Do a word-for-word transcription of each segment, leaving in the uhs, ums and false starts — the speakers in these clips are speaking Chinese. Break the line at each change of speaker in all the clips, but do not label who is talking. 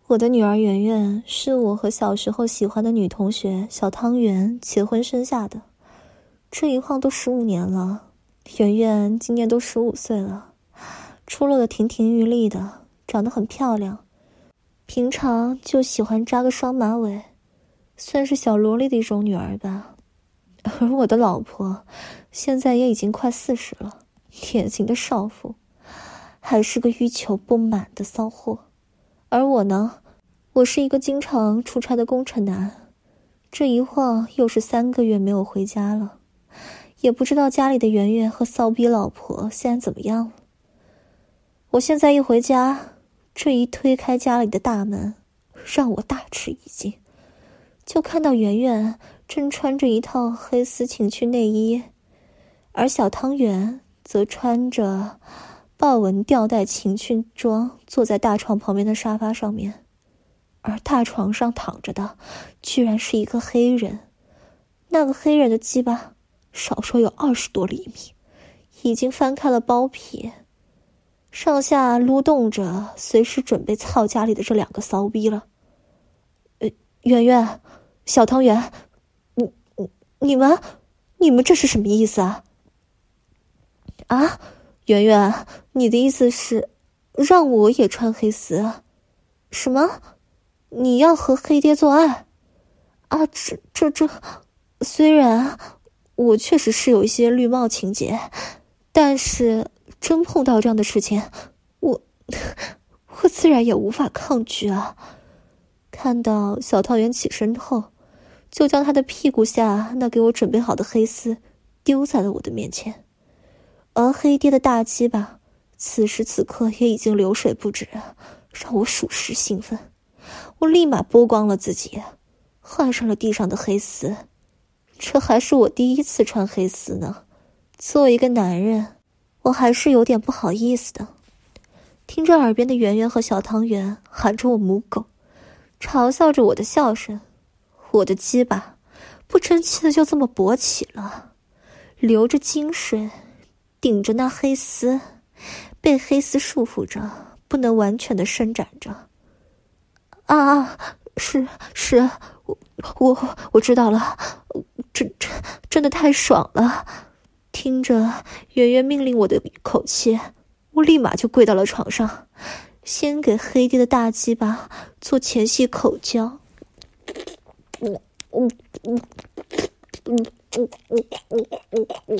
我的女儿圆圆是我和小时候喜欢的女同学小汤圆结婚生下的，这一晃都十五年了。圆圆今年都十五岁了，出落的亭亭玉立的，长得很漂亮。平常就喜欢扎个双马尾，算是小萝莉的一种女儿吧。而我的老婆现在也已经快四十了，典型的少妇，还是个欲求不满的骚货。而我呢，我是一个经常出差的工程男，这一晃又是三个月没有回家了，也不知道家里的圆圆和骚逼老婆现在怎么样了。我现在一回家，这一推开家里的大门，让我大吃一惊，就看到圆圆正穿着一套黑丝情趣内衣，而小汤圆则穿着豹纹吊带情趣装，坐在大床旁边的沙发上面。而大床上躺着的居然是一个黑人，那个黑人的鸡巴少说有二十多厘米，已经翻开了包皮，上下撸动着，随时准备操家里的这两个骚逼了。呃，圆圆，小汤圆，你你你们你们这是什么意思啊？啊，圆圆，你的意思是让我也穿黑丝？什么？你要和黑爹做爱？啊，这这这，虽然我确实是有一些绿帽情节，但是真碰到这样的事情，我我自然也无法抗拒啊。看到小汤圆起身后，就将他的屁股下那给我准备好的黑丝丢在了我的面前，而黑爹的大鸡巴此时此刻也已经流水不止，让我属实兴奋。我立马剥光了自己，换上了地上的黑丝。这还是我第一次穿黑丝呢，作为一个男人，我还是有点不好意思的。听着耳边的圆圆和小汤圆喊着我母狗，嘲笑着我的笑声，我的鸡巴不争气的就这么勃起了，流着精水，顶着那黑丝，被黑丝束缚着，不能完全的伸展着。啊，是是，我我我知道了，真真真的太爽了！听着圆圆命令我的口气，我立马就跪到了床上，先给黑爹的大鸡巴做前戏口交。嗯嗯嗯嗯嗯嗯嗯嗯嗯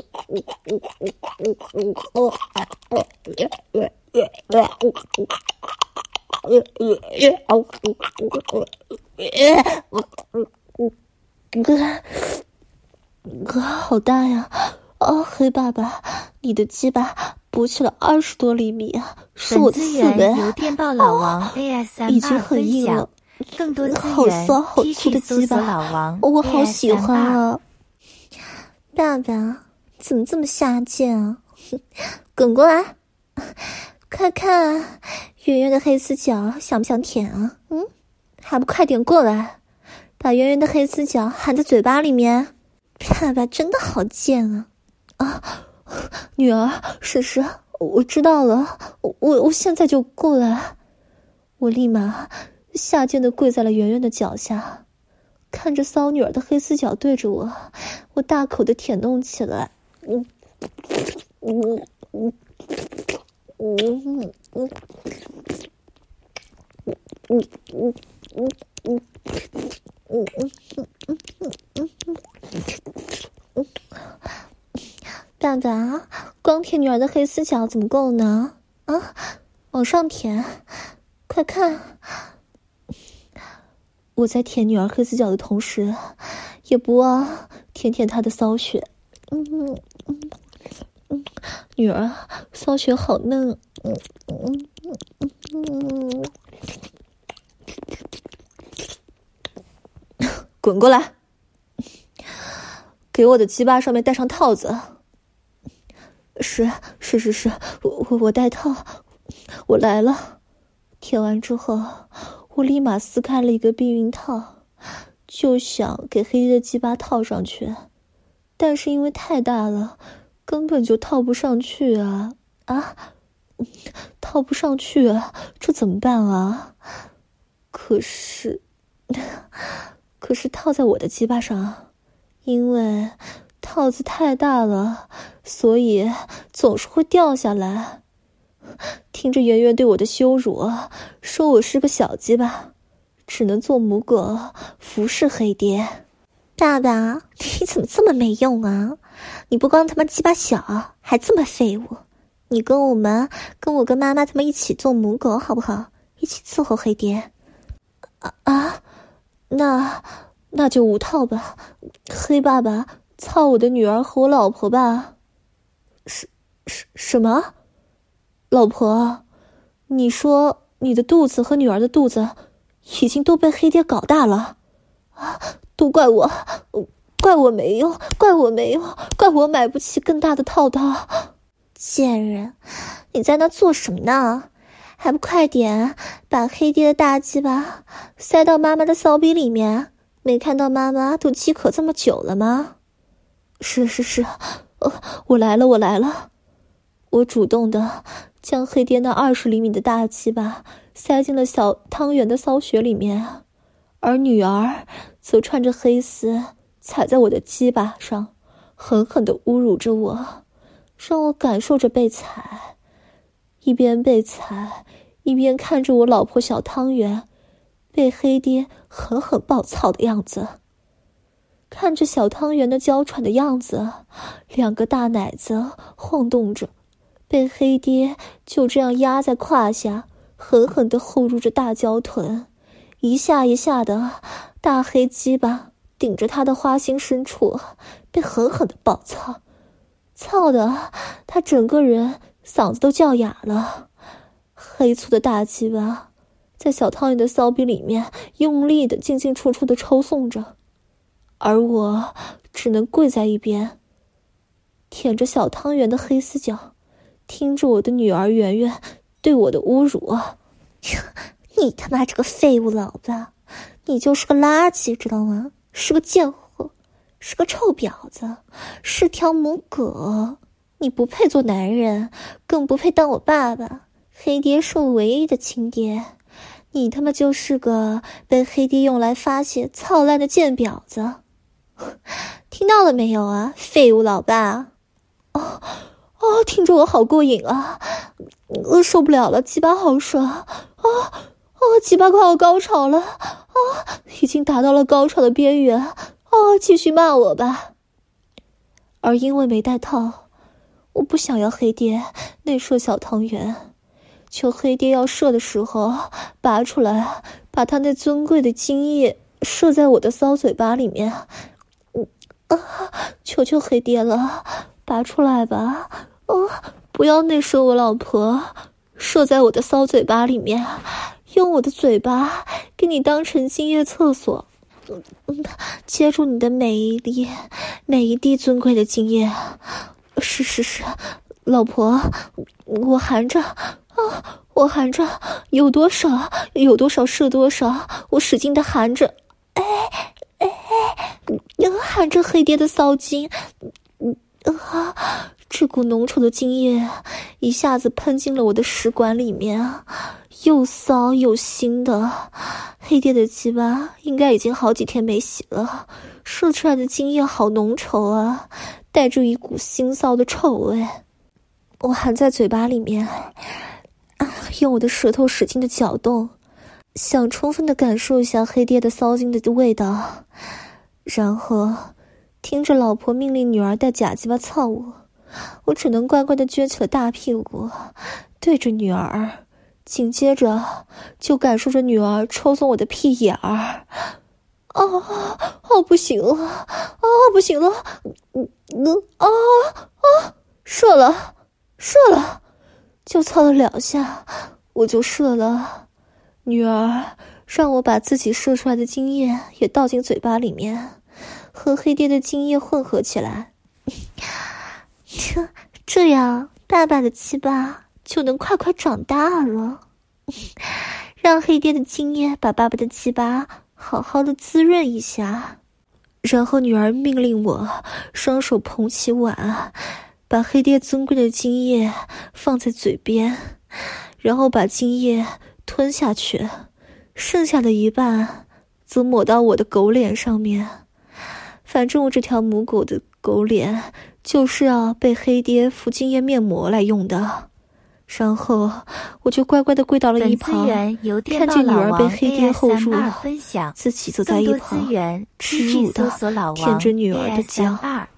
哥，好大呀！哦，黑爸爸，你的鸡巴勃起了二十多厘米啊，是我的四倍！
由电报老王 A S M R
已经很硬了，
更多资
好
源
骚好粗的鸡巴，
老王
我好喜欢啊！爸爸，怎么这么下贱啊？滚过来！快看，圆圆的黑丝脚想不想舔啊？嗯，还不快点过来，把圆圆的黑丝脚含在嘴巴里面。爸爸真的好贱啊！啊，女儿，婶婶，我知道了，我我现在就过来。我立马下贱的跪在了圆圆的脚下，看着骚女儿的黑丝脚对着我，我大口的舔弄起来。嗯嗯嗯嗯嗯嗯嗯嗯嗯嗯嗯嗯嗯，爸爸，光舔女儿的黑丝脚怎么够呢？啊，往上舔，快看！我在舔女儿黑丝脚的同时，也不忘舔舔她的骚穴。嗯嗯嗯，女儿骚穴好嫩。嗯嗯嗯嗯嗯，滚过来！给我的鸡巴上面戴上套子。是是是是，我我我戴套，我来了。舔完之后，我立马撕开了一个避孕套，就想给黑爹的鸡巴套上去，但是因为太大了，根本就套不上去啊啊！套不上去啊，这怎么办啊？ 可是，可是套在我的鸡巴上，因为套子太大了，所以总是会掉下来。听着圆圆对我的羞辱，说我是个小鸡巴，只能做母狗服侍黑爹。爸爸，你怎么这么没用啊？你不光他妈鸡巴小，还这么废物。你跟我们，跟我跟妈妈他们一起做母狗好不好？一起伺候黑爹。啊啊，那那就无套吧。黑爸爸操我的女儿和我老婆吧。什什什么？老婆，你说你的肚子和女儿的肚子已经都被黑爹搞大了啊！都怪我，怪我没用，怪我没用，怪我买不起更大的套套。贱人，你在那做什么呢？还不快点把黑爹的大鸡巴塞到妈妈的骚逼里面？没看到妈妈都饥渴这么久了吗？是是是，呃，我来了，我来了。我主动的将黑爹那二十厘米的大鸡巴塞进了小汤圆的骚穴里面，而女儿则穿着黑丝踩在我的鸡巴上，狠狠地侮辱着我，让我感受着被踩，一边被踩，一边看着我老婆小汤圆被黑爹狠狠暴操的样子。看着小汤圆的娇喘的样子，两个大奶子晃动着，被黑爹就这样压在胯下，狠狠地后入着大娇臀，一下一下的大黑鸡巴顶着他的花心深处，被狠狠地暴操，操的他整个人嗓子都叫哑了。黑粗的大鸡巴在小汤圆的骚逼里面用力的进进出出的抽送着，而我只能跪在一边，舔着小汤圆的黑丝脚，听着我的女儿圆圆对我的侮辱。你他妈这个废物老子，你就是个垃圾，知道吗？是个贱货，是个臭婊子，是条母狗。你不配做男人，更不配当我爸爸。黑爹是我唯一的亲爹，你他妈就是个被黑爹用来发泄操烂的贱婊子。听到了没有啊，废物老爸？哦哦，听着我好过瘾啊，我受不了了，鸡巴好爽啊！哦，鸡巴快要高潮了啊，已经达到了高潮的边缘啊！继续骂我吧。而因为没带套，我不想要黑爹内射小汤圆，求黑爹要射的时候拔出来，把他那尊贵的精液射在我的骚嘴巴里面。嗯啊，求求黑爹了，拔出来吧！哦，不要内射我老婆，射在我的骚嘴巴里面，用我的嘴巴给你当成精液厕所，嗯嗯，接住你的每一粒每一滴尊贵的精液。是是是，老婆，我含着啊，我含着，有多少有多少射多少，我使劲的含着，哎哎，含着黑爹的骚精，啊，这股浓稠的精液一下子喷进了我的食管里面，又骚又腥的。黑爹的鸡巴应该已经好几天没洗了，射出来的精液好浓稠啊，带着一股腥臊的臭味。我含在嘴巴里面，啊，用我的舌头使劲的搅动，想充分的感受一下黑爹的骚精的味道，然后听着老婆命令女儿带假鸡巴操我，我只能乖乖的撅起了大屁股对着女儿，紧接着就感受着女儿抽送我的屁眼儿。哦哦，不行了，哦不行了，嗯嗯哦哦，射了射了，就操了两下我就射了。女儿让我把自己射出来的精液也倒进嘴巴里面，和黑爹的精液混合起来，这这样爸爸的鸡巴就能快快长大了，让黑爹的精液把爸爸的鸡巴好好的滋润一下。然后女儿命令我双手捧起碗，把黑爹尊贵的精液放在嘴边，然后把精液吞下去， 剩下的一半则抹到我的狗脸上面。反正我这条母狗的狗脸就是要被黑爹敷精液面膜来用的。然后我就乖乖地跪到了一旁，看见女儿被黑爹后入，自己坐在一旁吃乳的舔着女儿的脚。